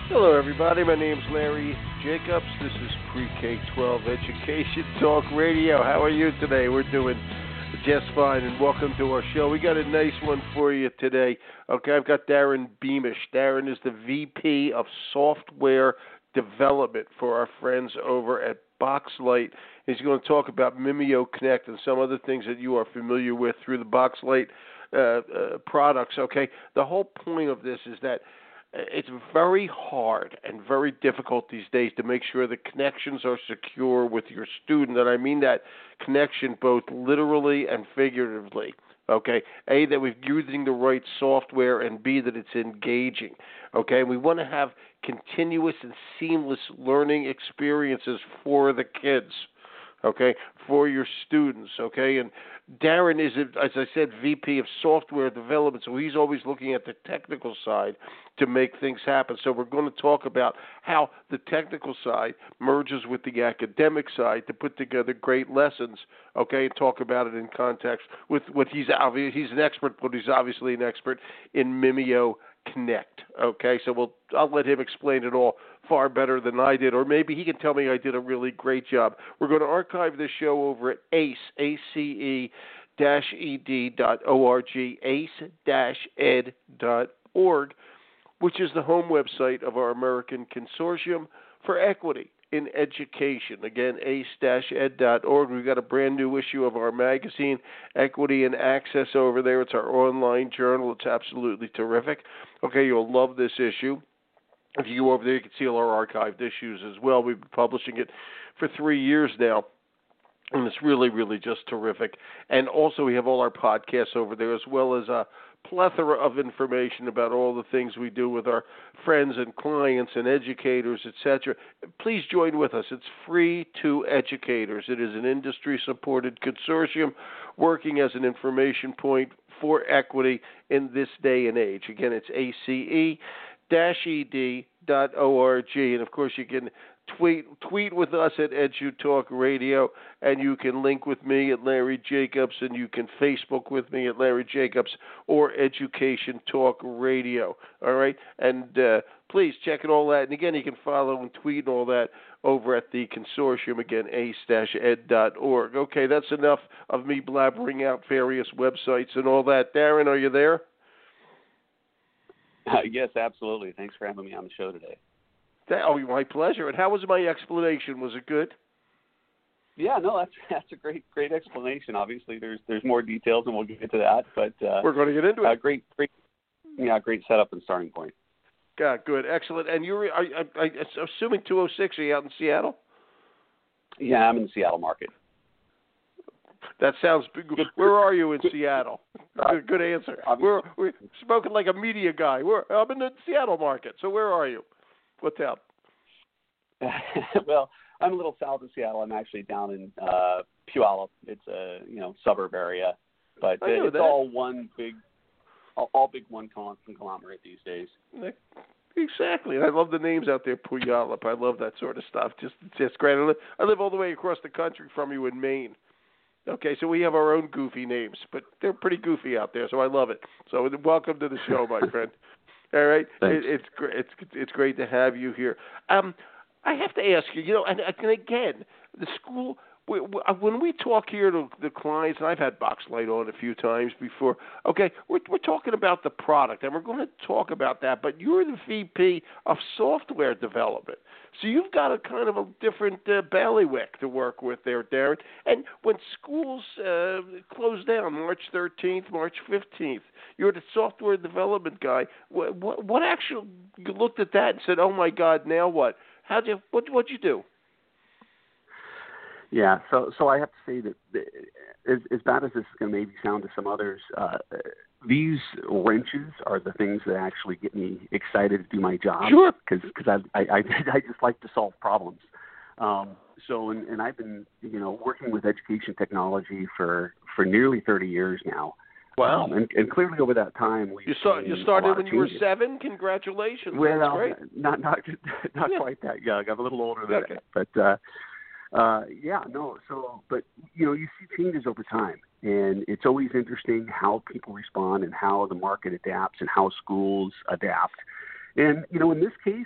Hello, everybody. My name's Larry Jacobs. This is Pre-K-12 Education Talk Radio. How are you today? We're doing just fine, and welcome to our show. We got a nice one for you today. Okay, I've got Darren Beamish. Darren is the VP of Software Development for our friends over at Boxlight. He's going to talk about MimioConnect and some other things that you are familiar with through the Boxlight products. Okay, the whole point of this is that it's very hard and very difficult these days to make sure the connections are secure with your student, and I mean that connection both literally and figuratively. Okay, A, that we're using the right software, and B, that it's engaging. Okay, we want to have continuous and seamless learning experiences for the kids. Okay, for your students. Okay, and Darren is, as I said, VP of Software Development, so he's always looking at the technical side to make things happen. So we're going to talk about how the technical side merges with the academic side to put together great lessons, okay, and talk about it in context with what he's an expert, but he's obviously an expert in MimioConnect, okay? So I'll let him explain it all far better than I did, or maybe he can tell me I did a really great job. We're going to archive this show over at ace-ed.org, ace-ed.org, which is the home website of our American Consortium for Equity in Education. Again, ace-ed.org. We've got a brand new issue of our magazine, Equity and Access, over there. It's our online journal. It's absolutely terrific. Okay, you'll love this issue. If you go over there, you can see all our archived issues as well. We've been publishing it for 3 years now, and it's really, really just terrific. And also we have all our podcasts over there, as well as a plethora of information about all the things we do with our friends and clients and educators, etc. Please join with us. It's free to educators. It is an industry-supported consortium working as an information point for equity in this day and age. Again, it's ace-ed.org, and of course you can tweet with us at EduTalk Radio, and you can link with me at Larry Jacobs, and you can Facebook with me at Larry Jacobs or Education Talk Radio. All right, and please check it all out. And again, you can follow and tweet and all that over at the consortium. Again, ace-ed.org. Okay, that's enough of me blabbering out various websites and all that. Darren, are you there? Yes, absolutely. Thanks for having me on the show today. Oh, my pleasure. And how was my explanation? Was it good? Yeah, no, that's a great explanation. Obviously, there's more details, and we'll get to that. But we're going to get into it. Great setup and starting point. Yeah, good, excellent. And you're, I assuming 206. Are you out in Seattle? Yeah, I'm in the Seattle market. That sounds good. Where are you in Seattle? Good answer. We're spoken like a media guy. I'm in the Seattle market. So where are you? What town? Well, I'm a little south of Seattle. I'm actually down in Puyallup. It's a suburb area, but it's all one big conglomerate these days. Exactly. I love the names out there, Puyallup. I love that sort of stuff. Just great. I live all the way across the country from you in Maine. Okay, so we have our own goofy names, but they're pretty goofy out there, so I love it. So welcome to the show, my friend. All right, it's great to have you here. I have to ask you, and again, the school. When we talk here to the clients, and I've had Boxlight on a few times before. Okay, we're talking about the product, and we're going to talk about that. But you're the VP of Software Development, so you've got a kind of a different bailiwick to work with there, Darren. And when schools close down March 13th, March 15th, you're the software development guy. What actually, you looked at that and said, "Oh my God, now what? What'd you do?" Yeah, so I have to say that as bad as this is going to maybe sound to some others, these wrenches are the things that actually get me excited to do my job. Sure. Because I just like to solve problems. And I've been working with education technology for nearly 30 years now. Wow. And clearly over that time you started when you were 7. Congratulations. Well, that's great. not quite that young. I'm a little older than that, but. But you see changes over time, and it's always interesting how people respond and how the market adapts and how schools adapt. And, in this case,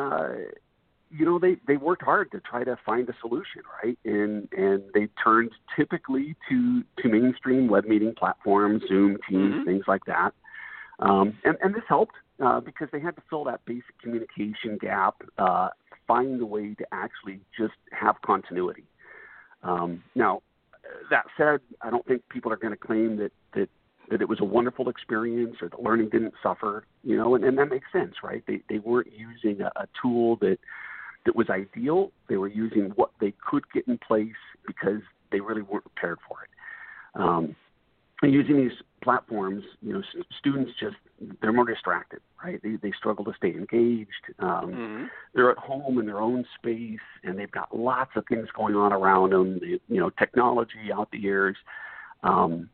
they worked hard to try to find a solution, right? And they turned typically to mainstream web meeting platforms, Zoom, Teams, things like that. And this helped because they had to fill that basic communication gap, find a way to actually just have continuity. Now, that said, I don't think people are going to claim that it was a wonderful experience or the learning didn't suffer, and that makes sense, right? They weren't using a tool that was ideal. They were using what they could get in place because they really weren't prepared for it. And using these platforms, students they're more distracted, right? They struggle to stay engaged. They're at home in their own space, and they've got lots of things going on around them, technology out the ears. And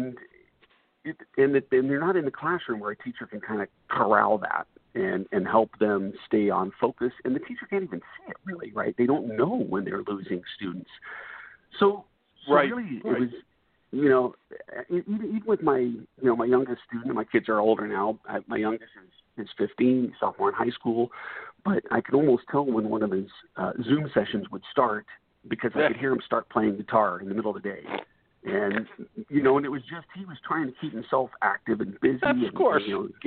they're not in the classroom where a teacher can kind of corral that and help them stay on focus. And the teacher can't even see it, really, right? They don't know when they're losing students. So really, it was, even with my youngest student, my kids are older now. My youngest is 15, sophomore in high school. But I could almost tell when one of his Zoom sessions would start because I could hear him start playing guitar in the middle of the day. And, and it was just, he was trying to keep himself active and busy. Of course.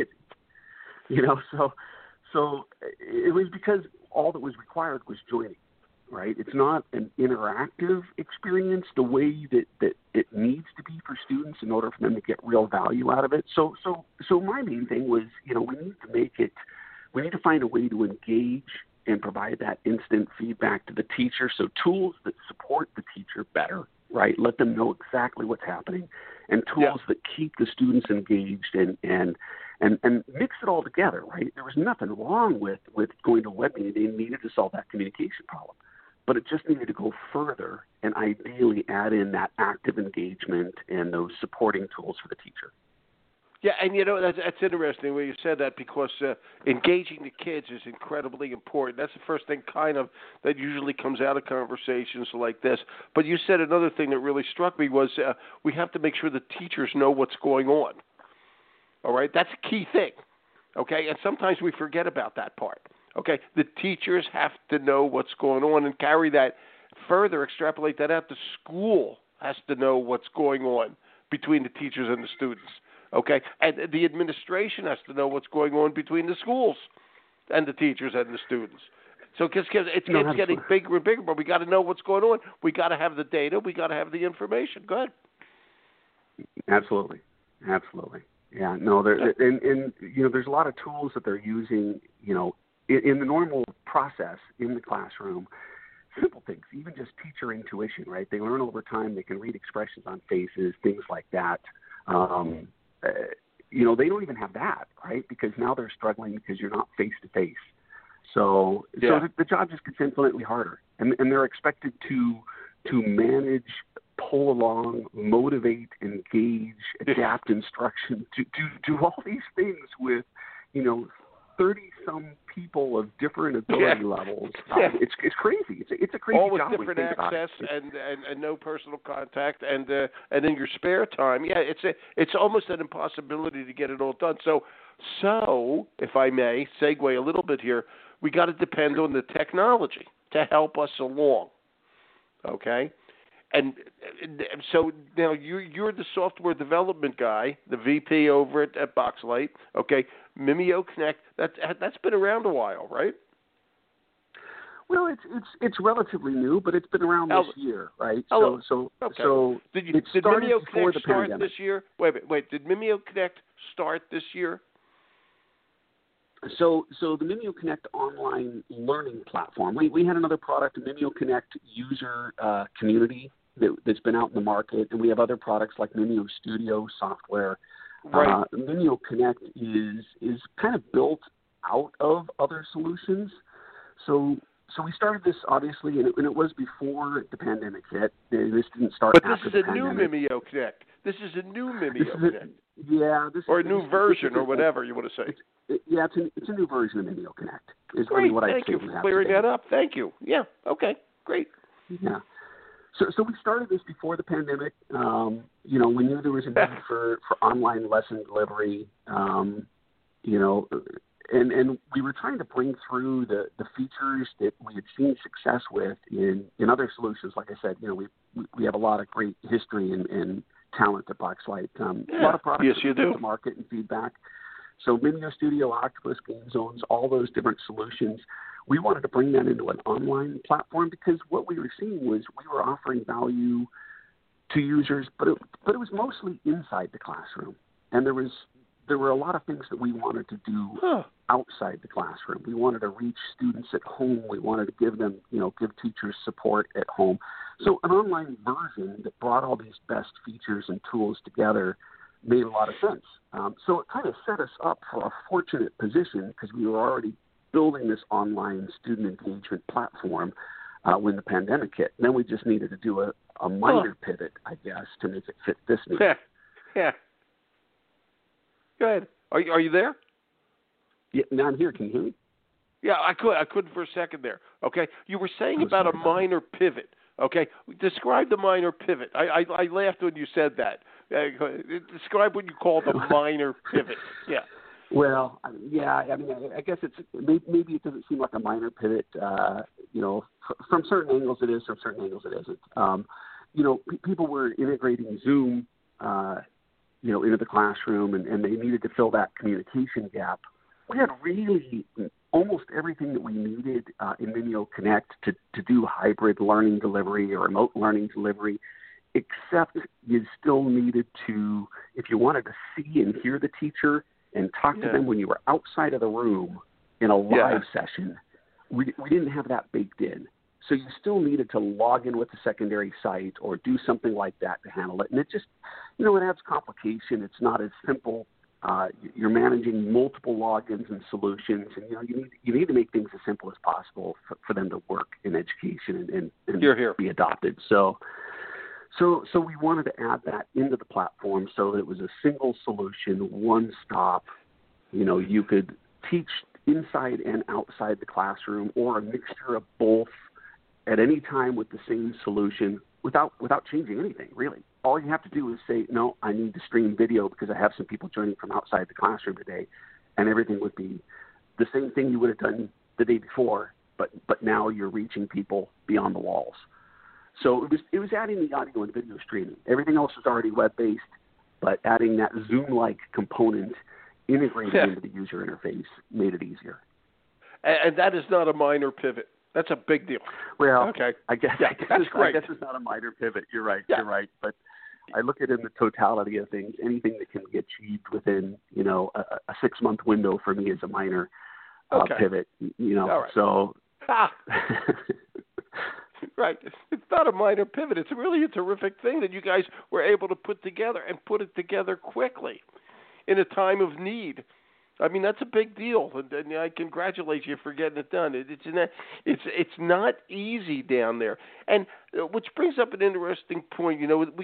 So it was because all that was required was joining, right? It's not an interactive experience the way that it needs to be for students in order for them to get real value out of it. So my main thing was, we need to find a way to engage and provide that instant feedback to the teacher. So tools that support the teacher better, right? Let them know exactly what's happening, and tools that keep the students engaged and mix it all together, right? There was nothing wrong with going to web meeting. They needed to solve that communication problem, but it just needed to go further and ideally add in that active engagement and those supporting tools for the teacher. Yeah, and that's interesting when you said that because engaging the kids is incredibly important. That's the first thing kind of that usually comes out of conversations like this. But you said another thing that really struck me was we have to make sure the teachers know what's going on. All right, that's a key thing. Okay, and sometimes we forget about that part. Okay, the teachers have to know what's going on and carry that further, extrapolate that out. The school has to know what's going on between the teachers and the students. Okay, and the administration has to know what's going on between the schools and the teachers and the students. So because it's getting bigger and bigger, but we got to know what's going on. We got to have the data. We got to have the information. Go ahead. Absolutely. Yeah, no, and there's a lot of tools that they're using, in the normal process in the classroom. Simple things, even just teacher intuition, right? They learn over time. They can read expressions on faces, things like that. They don't even have that, right? Because now they're struggling because you're not face to face. So the job just gets infinitely harder, and they're expected to manage, pull along, motivate, engage, adapt instruction, to do all these things with, 30-some people of different ability levels. It's crazy. It's a crazy all with job. Different access and no personal contact and in your spare time. Yeah, it's almost an impossibility to get it all done. So if I may segue a little bit here, we got to depend on the technology to help us along. Okay. And so now you're the software development guy, the VP over at Boxlight. Okay, MimioConnect. That's been around a while, right? Well, it's relatively new, but it's been around this year, right? Okay. So did MimioConnect start this year? Wait. Did MimioConnect start this year? So the MimioConnect online learning platform. We had another product, a MimioConnect user community that's been out in the market, and we have other products like Mimio Studio software. Right. MimioConnect is kind of built out of other solutions. So we started this obviously, and it was before the pandemic hit. This didn't start. But after this is the a new MimioConnect. This is a new MimioConnect. Or a new version, or whatever you want to say. It's a new version of MimioConnect. Great. Thank you for clearing that up. Thank you. Yeah. Okay. Great. Yeah. So we started this before the pandemic. We knew there was a need for online lesson delivery. and we were trying to bring through the features that we had seen success with in other solutions. Like I said, we have a lot of great history and talent at Boxlight. A lot of products yes, you do. To market and feedback. So Mimio Studio, Octopus, Game Zones, all those different solutions, we wanted to bring that into an online platform because what we were seeing was we were offering value to users, but it was mostly inside the classroom, and there were a lot of things that we wanted to do outside the classroom. We wanted to reach students at home. We wanted to give them, give teachers support at home. So an online version that brought all these best features and tools together made a lot of sense. So it kind of set us up for a fortunate position because we were already building this online student engagement platform when the pandemic hit. And then we just needed to do a minor pivot, I guess, to make it fit this need. Yeah. Go ahead. Are you there? Yeah, now I'm here. Can you hear me? Yeah, I couldn't for a second there. Okay, you were saying about a minor pivot. Okay, describe the minor pivot. I laughed when you said that. Describe what you call the minor pivot. Yeah. Well, yeah. I mean, I guess it's maybe it doesn't seem like a minor pivot. From certain angles it is. From certain angles it isn't. People were integrating Zoom, into the classroom, and they needed to fill that communication gap. We had really almost everything that we needed in Mimio Connect to do hybrid learning delivery or remote learning delivery, except you still needed to, if you wanted to see and hear the teacher and talk to them when you were outside of the room in a live session, we didn't have that baked in. So you still needed to log in with the secondary site or do something like that to handle it. And it just, it adds complication. It's not as simple. You're managing multiple logins and solutions, and you need to make things as simple as possible for them to work in education and be adopted. So we wanted to add that into the platform so that it was a single solution, one stop. You could teach inside and outside the classroom or a mixture of both at any time with the same solution without changing anything, really. All you have to do is say, no, I need to stream video because I have some people joining from outside the classroom today, and everything would be the same thing you would have done the day before, but now you're reaching people beyond the walls. So it was adding the audio and video streaming. Everything else is already web-based, but adding that Zoom-like component integrated into the user interface made it easier. And that is not a minor pivot. That's a big deal. Well, okay. I guess it's not a minor pivot. You're right. Yeah. You're right. But I look at it in the totality of things. Anything that can be achieved within, a 6-month window for me is a minor pivot. All right. So. Right. It's not a minor pivot. It's really a terrific thing that you guys were able to put together and put it together quickly in a time of need. I mean, that's a big deal, and I congratulate you for getting it done. It's not easy down there, and which brings up an interesting point.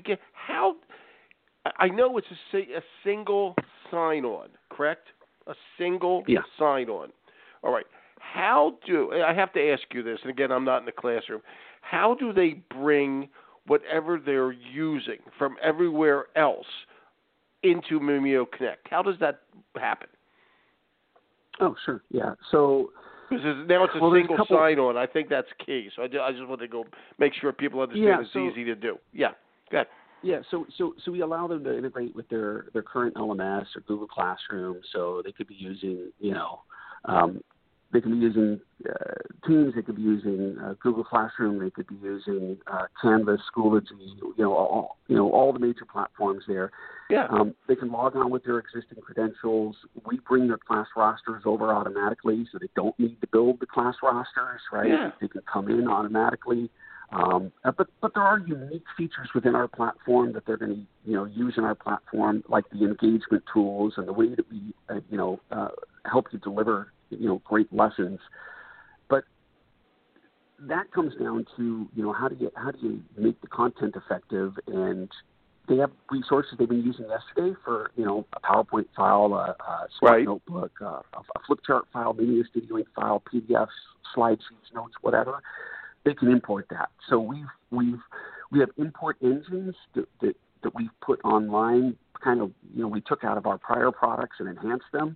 I know it's a single sign-on, correct? A single sign-on. All right. I have to ask you this, and again, I'm not in the classroom. How do they bring whatever they're using from everywhere else into Mimio Connect? How does that happen? Oh, sure. Yeah. So now it's a single sign-on. I think that's key. So I just want to go make sure people understand it's easy to do. Yeah. Go ahead. Yeah. So we allow them to integrate with their current LMS or Google Classroom. So they could be using, they can be using Teams. They could be using Google Classroom. They could be using Canvas, Schoology. All the major platforms there. Yeah. They can log on with their existing credentials. We bring their class rosters over automatically, so they don't need to build the class rosters. Right. Yeah. They can come in automatically. But there are unique features within our platform that they're going to use in our platform, like the engagement tools and the way that we help you deliver great lessons. But that comes down to how do you make the content effective, and they have resources they've been using yesterday for a PowerPoint file, a Smart Notebook, a flip chart file, Mimio Studio Link file, PDFs, slide sheets, notes, whatever. They can import that. So we have import engines that we've put online. Kind of we took out of our prior products and enhanced them.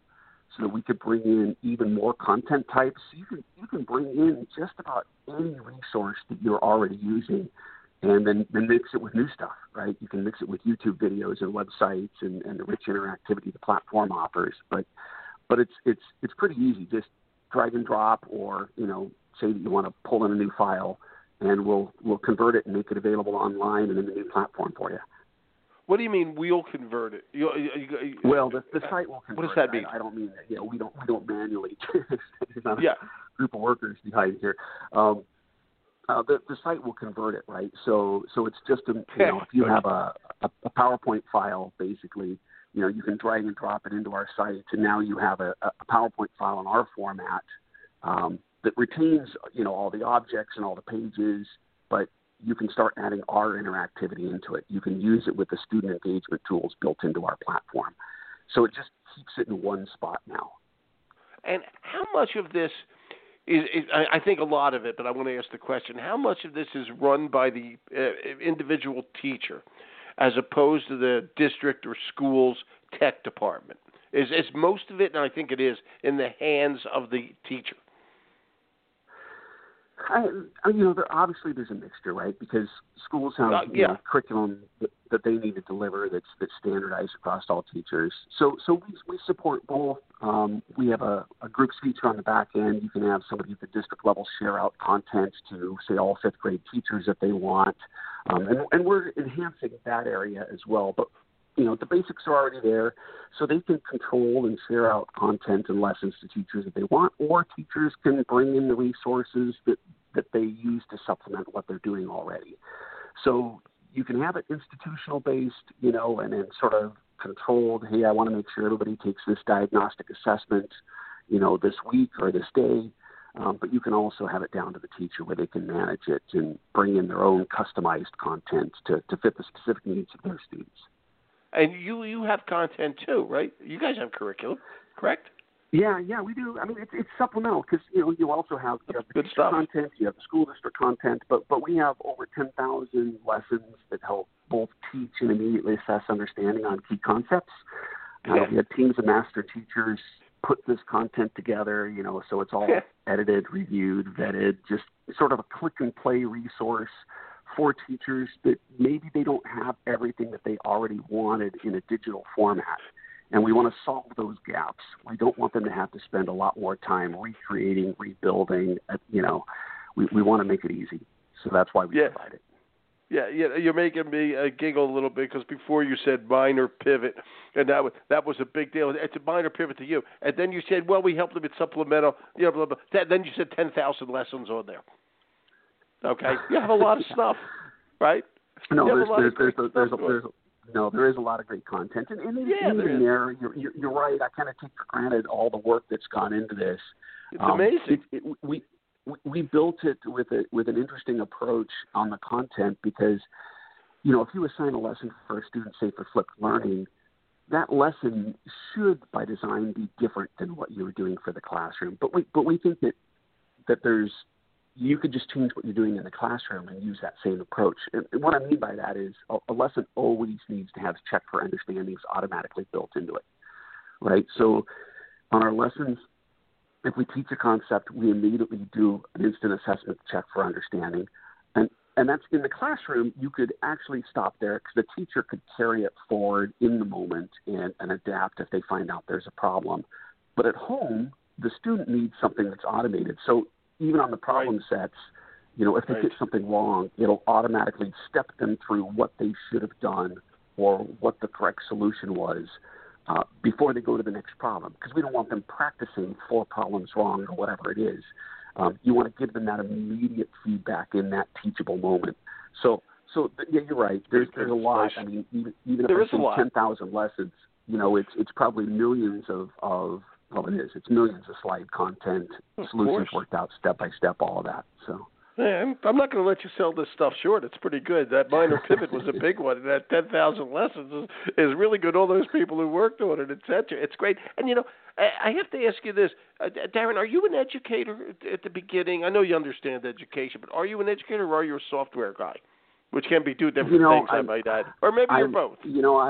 so that we could bring in even more content types. You can bring in just about any resource that you're already using, and then mix it with new stuff, right? You can mix it with YouTube videos and websites and the rich interactivity the platform offers. But it's pretty easy. Just drag and drop, or say that you want to pull in a new file, and we'll convert it and make it available online and in the new platform for you. What do you mean we'll convert it? Well, the site will convert it. What does that mean? I don't mean that. We don't manually. There's not a group of workers behind here. The site will convert it, right? So it's just if you have a PowerPoint file, basically, you can drag and drop it into our site, and now you have a PowerPoint file in our format that retains all the objects and all the pages, but you can start adding our interactivity into it. You can use it with the student engagement tools built into our platform. So it just keeps it in one spot now. And how much of this is I think a lot of it, but I want to ask the question, how much of this is run by the individual teacher as opposed to the district or school's tech department? Is most of it, and I think it is, in the hands of the teacher? Obviously there's a mixture, right? Because schools have curriculum that they need to deliver that's standardized across all teachers. So we support both. We have a groups feature on the back end. You can have somebody at the district level share out content to, say, all fifth grade teachers if they want. And we're enhancing that area as well. But the basics are already there, so they can control and share out content and lessons to teachers if they want, or teachers can bring in the resources that they use to supplement what they're doing already. So you can have it institutional based, and then sort of controlled, hey, I want to make sure everybody takes this diagnostic assessment, this week or this day. But you can also have it down to the teacher where they can manage it and bring in their own customized content to fit the specific needs of their students. And you have content too, right? You guys have curriculum, correct? Yeah, we do. I mean, it's supplemental because you also have the good stuff. Content, you have the school district content, but we have over 10,000 lessons that help both teach and immediately assess understanding on key concepts. We have teams of master teachers put this content together, so it's all edited, reviewed, vetted, just sort of a click and play resource for teachers that maybe they don't have everything that they already wanted in a digital format. And we want to solve those gaps. We don't want them to have to spend a lot more time recreating, rebuilding. We want to make it easy. So that's why we provide it. Yeah, you're making me giggle a little bit because before you said minor pivot, and that was a big deal. It's a minor pivot to you. And then you said, well, we helped them with supplemental, blah, blah, blah. Then you said 10,000 lessons on there. Okay, you have a lot of stuff, right? No, there is a lot of great content, and even there, you're right. I kind of take for granted all the work that's gone into this. It's amazing. We built it with an interesting approach on the content because, if you assign a lesson for a student, say for flipped learning, that lesson should by design be different than what you were doing for the classroom. But we think that you could just change what you're doing in the classroom and use that same approach. And what I mean by that is a lesson always needs to have check for understandings automatically built into it, right? So on our lessons, if we teach a concept, we immediately do an instant assessment check for understanding. And that's in the classroom, you could actually stop there because the teacher could carry it forward in the moment and adapt if they find out there's a problem. But at home, the student needs something that's automated. So even on the problem sets, if they get something wrong, it'll automatically step them through what they should have done or what the correct solution was before they go to the next problem. Because we don't want them practicing 4 problems wrong or whatever it is. You want to give them that immediate feedback in that teachable moment. So you're right. There's a lot. I mean, even if it's 10,000 lessons, it's probably millions of it's millions of slide content, solutions worked out step by step, all of that. So. Man, I'm not going to let you sell this stuff short. It's pretty good. That minor pivot was a big one. That 10,000 lessons is really good. All those people who worked on it, et cetera. It's great. And, I have to ask you this. Darren, are you an educator at the beginning? I know you understand education, but are you an educator or are you a software guy? Which can be two different things, I might add. Or maybe you're both.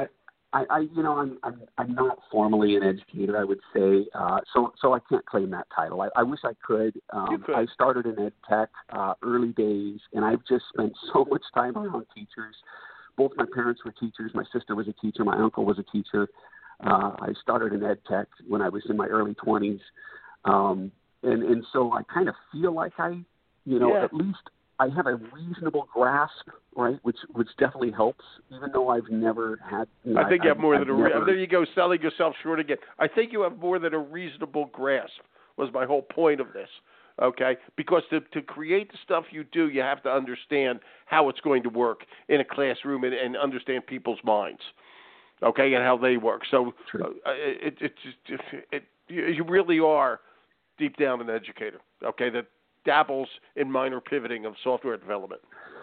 I'm not formally an educator, I would say, so I can't claim that title. I wish I could. You could. I started in ed tech early days, and I've just spent so much time around teachers. Both my parents were teachers. My sister was a teacher. My uncle was a teacher. I started in ed tech when I was in my early 20s, and so I kind of feel like at least I have a reasonable grasp, right, which definitely helps, even though I've never had. I think you have more than there you go, selling yourself short again. I think you have more than a reasonable grasp. Was my whole point of this. Okay, because to create the stuff you do, you have to understand how it's going to work in a classroom and understand people's minds. Okay, and how they work. So you really are deep down an educator. Okay, that dabbles in minor pivoting of software development.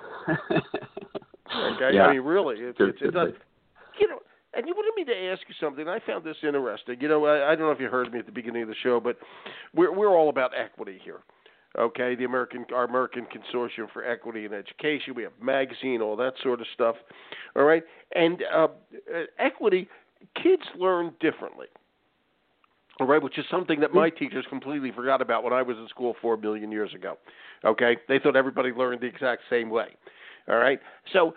Okay, yeah. I mean, really, it's not, and you wanted me to ask you something. I found this interesting. I don't know if you heard me at the beginning of the show, but we're all about equity here. Okay, our American Consortium for Equity in Education. We have a magazine, all that sort of stuff. All right, and equity, kids learn differently. All right, which is something that my teachers completely forgot about when I was in school 4 million years ago. Okay, they thought everybody learned the exact same way. All right, so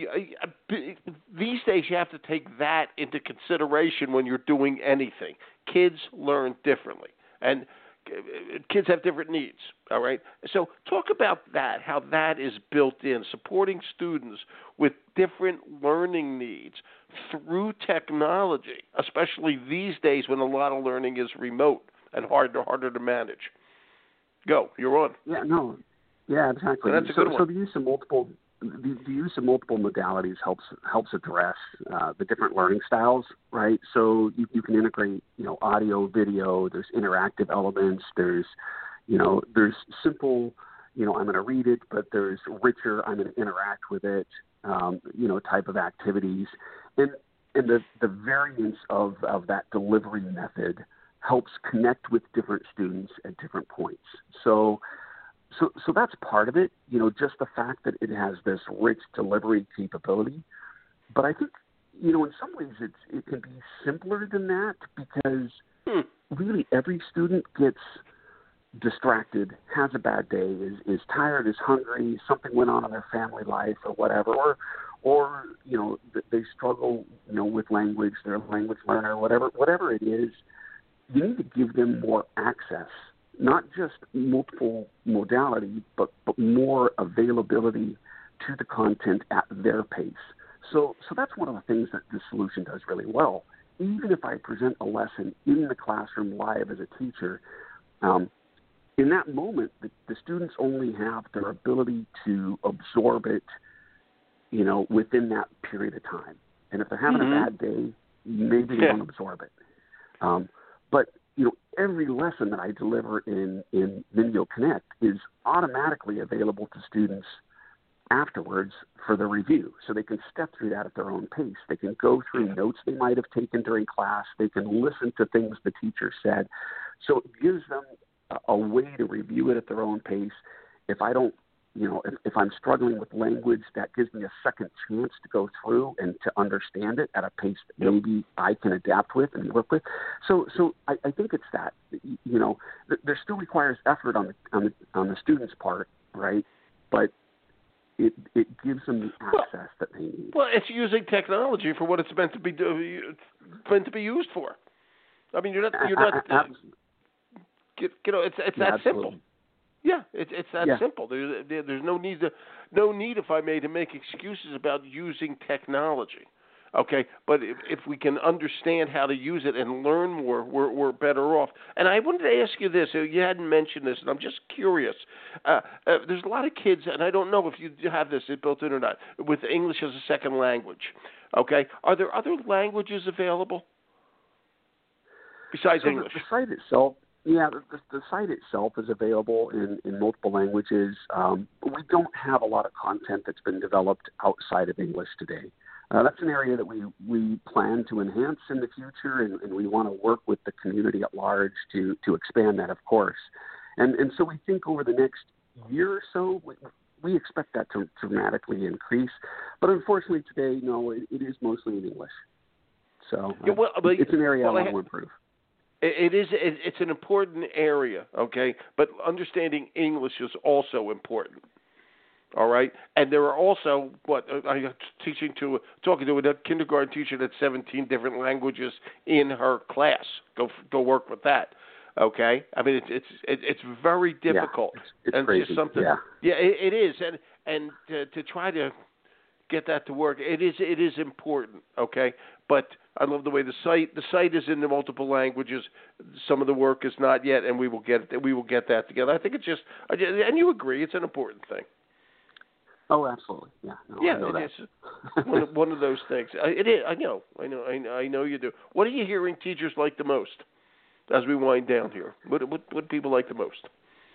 these days you have to take that into consideration when you're doing anything. Kids learn differently, and kids have different needs. All right, so talk about that, how that is built in, supporting students with different learning needs through technology, especially these days when a lot of learning is remote and harder to manage. Go, you're on. Yeah, exactly. So that's a good one. So the use of multiple modalities helps address the different learning styles, right? So you can integrate, audio, video. There's interactive elements. There's simple, I'm going to read it, but there's richer, I'm going to interact with it, type of activities. And the variance of that delivery method helps connect with different students at different points. So that's part of it, just the fact that it has this rich delivery capability. But I think, in some ways it can be simpler than that because really every student gets distracted, has a bad day, is tired, is hungry, something went on in their family life or whatever, or they struggle, with language, they're a language learner, whatever it is. You need to give them more access, not just multiple modality, but more availability to the content at their pace. So that's one of the things that this solution does really well. Even if I present a lesson in the classroom live as a teacher, in that moment, the students only have their ability to absorb it, within that period of time. And if they're having a bad day, maybe they don't absorb it. But every lesson that I deliver in Mindio Connect is automatically available to students afterwards for the review. So they can step through that at their own pace. They can go through notes they might have taken during class. They can listen to things the teacher said. So it gives them a way to review it at their own pace. If I don't, if I'm struggling with language, that gives me a second chance to go through and to understand it at a pace that maybe I can adapt with and work with. So I think it's that, there still requires effort on the student's part, right? But it gives them the access that they need. Well, it's using technology for what it's meant to be used for. I mean, you're not. It's that simple. Yeah, it's that simple. There's no need if I may to make excuses about using technology. Okay, but if we can understand how to use it and learn more, we're better off. And I wanted to ask you this. You hadn't mentioned this, and I'm just curious. There's a lot of kids, and I don't know if you have this built in or not, with English as a second language. Okay, are there other languages available besides English? The site itself. Yeah, the site itself is available in multiple languages. We don't have a lot of content that's been developed outside of English today. That's an area that we plan to enhance in the future, and we want to work with the community at large to expand that, of course. And so we think over the next year or so, we expect that to dramatically increase. But unfortunately today, no, it is mostly in English. So it's an area I want to improve. It's an important area, okay? But understanding English is also important. All right, and there are also I'm talking to a kindergarten teacher that's 17 different languages in her class. Go work with that. Okay, I mean it's very difficult. It's and crazy. Just something. Yeah, it is, and to try to get that to work, it is important. Okay, but I love the way the site is in the multiple languages. Some of the work is not yet, and we will get that together. I think it's just, and you agree, it's an important thing. Oh, absolutely. Yeah. No, I know it is one of those things. It is. I know you do. What are you hearing teachers like the most as we wind down here? What people like the most?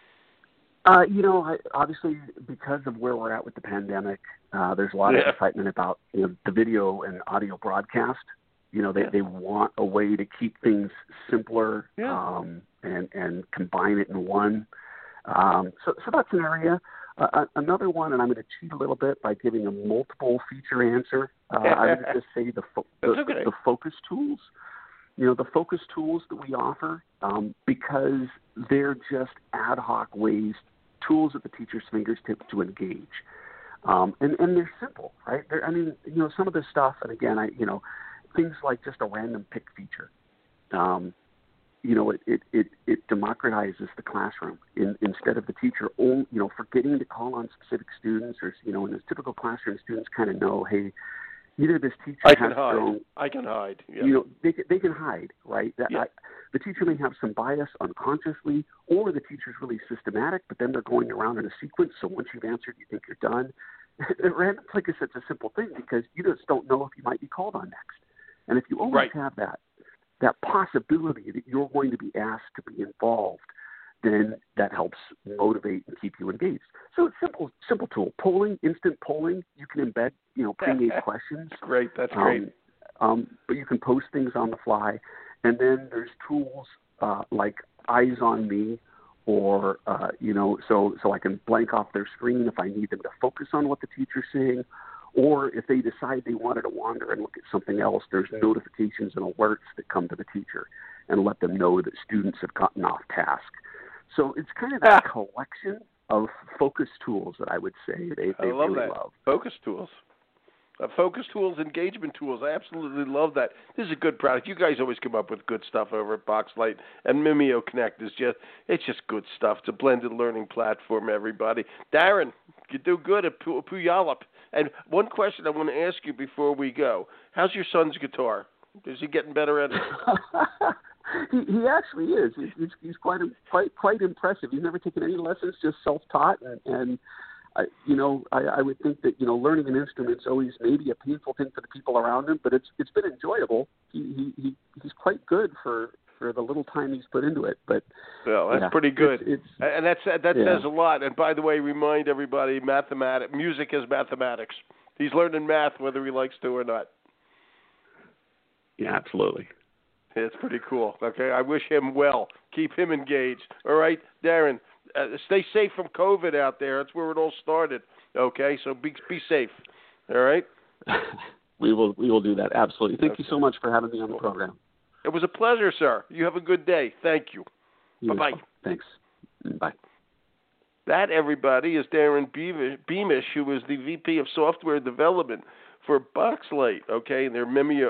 Obviously, because of where we're at with the pandemic, there's a lot of excitement about the video and audio broadcast. They want a way to keep things simpler and combine it in one. So that's an area. Another one, and I'm going to cheat a little bit by giving a multiple feature answer. I would just say the focus tools. The focus tools that we offer, because they're just ad hoc ways, tools at the teacher's fingertips to engage. And they're simple, right? Some of this stuff, and again, things like just a random pick feature. It democratizes the classroom instead of the teacher, forgetting to call on specific students, or in a typical classroom, students kind of know, hey, either this teacher I can hide. Yeah. They can hide, right? The teacher may have some bias unconsciously, or the teacher's really systematic, but then they're going around in a sequence. So once you've answered, you think you're done. Random, like I said, it's a simple thing because you just don't know if you might be called on next. And if you always have that possibility that you're going to be asked to be involved, then that helps motivate and keep you engaged. So it's simple tool. Polling, instant polling, you can embed, pre-made questions. Great, that's great. But you can post things on the fly. And then there's tools like Eyes on Me, or, so I can blank off their screen if I need them to focus on what the teacher's saying. Or if they decide they wanted to wander and look at something else, there's notifications and alerts that come to the teacher and let them know that students have gotten off task. So it's kind of that collection of focus tools that I would say they really love. Focus tools. Focus tools, engagement tools. I absolutely love that. This is a good product. You guys always come up with good stuff over at Boxlight, and Mimio Connect is it's just good stuff. It's a blended learning platform, everybody. Darren, you do good at Puyallup. And one question I want to ask you before we go. How's your son's guitar? Is he getting better at it? He actually is. He's quite impressive. He's never taken any lessons, just self-taught, and I would think that learning an instrument's always maybe a painful thing for the people around him, but it's been enjoyable. He's quite good for the little time he's put into it. But that's pretty good. And that says a lot. And by the way, remind everybody, music is mathematics. He's learning math whether he likes to or not. Yeah, absolutely. It's pretty cool. Okay, I wish him well. Keep him engaged. All right, Darren. Stay safe from COVID out there. That's where it all started. Okay, so be safe. All right. We will do that. Absolutely. Thank you so much for having me on the program. It was a pleasure, sir. You have a good day. Thank you. Bye-bye. Thanks. Bye. That, everybody, is Darren Beamish, who is the VP of Software Development for Boxlight. Okay, and their Mimio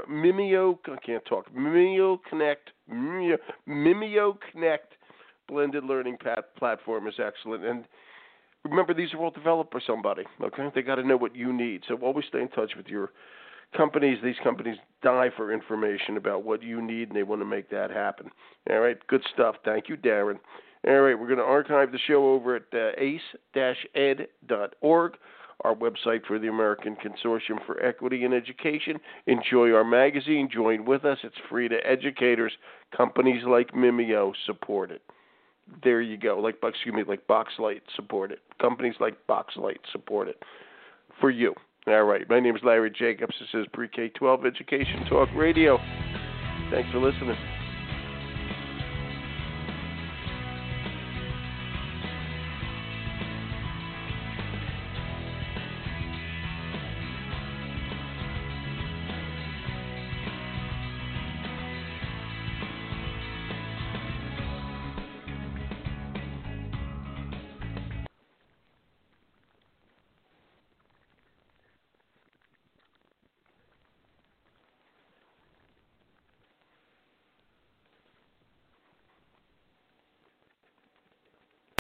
Connect blended learning platform is excellent. And remember, these are all developed by somebody. Okay, they got to know what you need. So always stay in touch with your companies. These companies die for information about what you need, and they want to make that happen. All right, good stuff. Thank you, Darren. All right, we're going to archive the show over at ace-ed.org, our website for the American Consortium for Equity in Education. Enjoy our magazine. Join with us. It's free to educators. Companies like Mimio support it. There you go. Like Boxlight support it. Companies like Boxlight support it for you. All right. My name is Larry Jacobs. This is Pre-K-12 Education Talk Radio. Thanks for listening.